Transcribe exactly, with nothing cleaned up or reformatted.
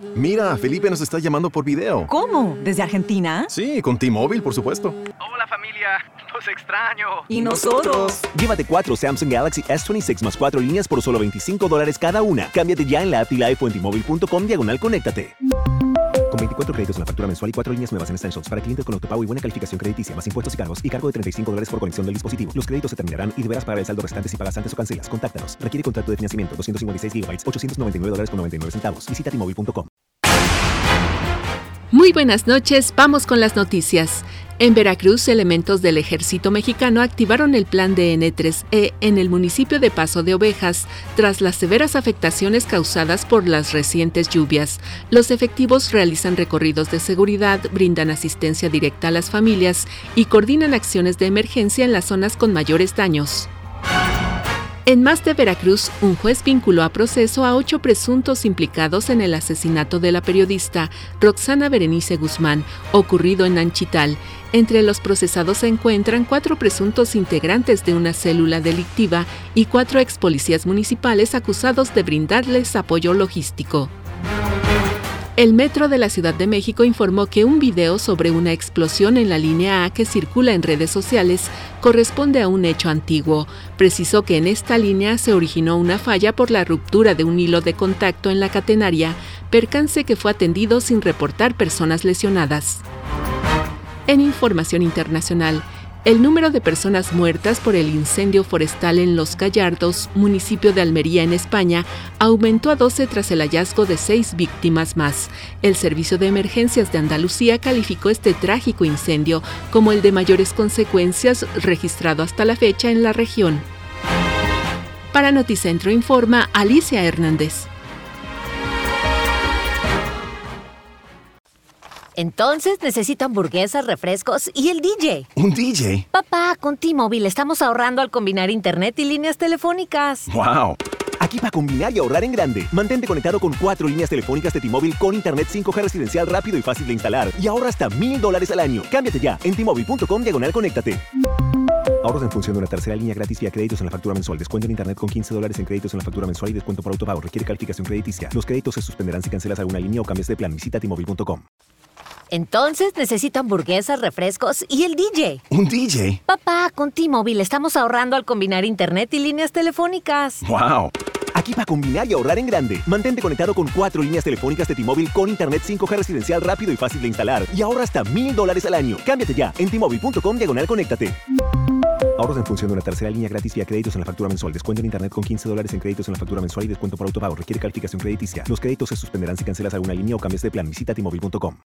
Mira, Felipe nos está llamando por video. ¿Cómo? ¿Desde Argentina? Sí, con T-Mobile, por supuesto. Hola familia, los extraño. ¿Y nosotros? Llévate cuatro Samsung Galaxy S veintiséis más cuatro líneas por solo veinticinco dólares cada una. Cámbiate ya en la app y Live o en T-Mobile punto com diagonal conéctate. Con veinticuatro créditos en la factura mensual y cuatro líneas nuevas en Essentials para clientes con autopago y buena calificación crediticia, más impuestos y cargos y cargo de treinta y cinco dólares por conexión del dispositivo. Los créditos se terminarán y deberás pagar el saldo restante si pagas antes o cancelas. Contáctanos. Requiere contrato de financiamiento. doscientos cincuenta y seis gigabytes, ochocientos noventa y nueve dólares con noventa y nueve centavos. Visita T Mobile punto com. Muy buenas noches, vamos con las noticias. En Veracruz, elementos del ejército mexicano activaron el plan de N tres E en el municipio de Paso de Ovejas, tras las severas afectaciones causadas por las recientes lluvias. Los efectivos realizan recorridos de seguridad, brindan asistencia directa a las familias y coordinan acciones de emergencia en las zonas con mayores daños. En más de Veracruz, un juez vinculó a proceso a ocho presuntos implicados en el asesinato de la periodista Roxana Berenice Guzmán, ocurrido en Anchital. Entre los procesados se encuentran cuatro presuntos integrantes de una célula delictiva y cuatro ex policías municipales acusados de brindarles apoyo logístico. El Metro de la Ciudad de México informó que un video sobre una explosión en la línea A que circula en redes sociales corresponde a un hecho antiguo. Precisó que en esta línea se originó una falla por la ruptura de un hilo de contacto en la catenaria, percance que fue atendido sin reportar personas lesionadas. En información internacional, el número de personas muertas por el incendio forestal en Los Gallardos, municipio de Almería, en España, aumentó a doce tras el hallazgo de seis víctimas más. El Servicio de Emergencias de Andalucía calificó este trágico incendio como el de mayores consecuencias registrado hasta la fecha en la región. Para Noticentro informa Alicia Hernández. Entonces necesito hamburguesas, refrescos y el D J. ¿Un D J? Papá, con T-Mobile estamos ahorrando al combinar internet y líneas telefónicas. ¡Wow! Aquí para combinar y ahorrar en grande. Mantente conectado con cuatro líneas telefónicas de T-Mobile con internet cinco G residencial rápido y fácil de instalar. Y ahorra hasta mil dólares al año. Cámbiate ya en T Mobile punto com diagonal conéctate. Ahorros en función de una tercera línea gratis vía créditos en la factura mensual. Descuento en internet con quince dólares en créditos en la factura mensual y descuento por autopago. Requiere calificación crediticia. Los créditos se suspenderán si cancelas alguna línea o cambias de plan. Visita T Mobile punto com. Entonces necesito hamburguesas, refrescos y el D J. ¿Un D J? Papá, con T-Mobile estamos ahorrando al combinar internet y líneas telefónicas. ¡Wow! Aquí para combinar y ahorrar en grande. Mantente conectado con cuatro líneas telefónicas de T-Mobile con internet cinco G residencial rápido y fácil de instalar. Y ahorra hasta mil dólares al año. Cámbiate ya en T Mobile punto com diagonal conéctate. Ahorros en función de una tercera línea gratis vía créditos en la factura mensual. Descuento en internet con quince dólares en créditos en la factura mensual y descuento por autopago. Requiere calificación crediticia. Los créditos se suspenderán si cancelas alguna línea o cambias de plan. Visita T Mobile punto com.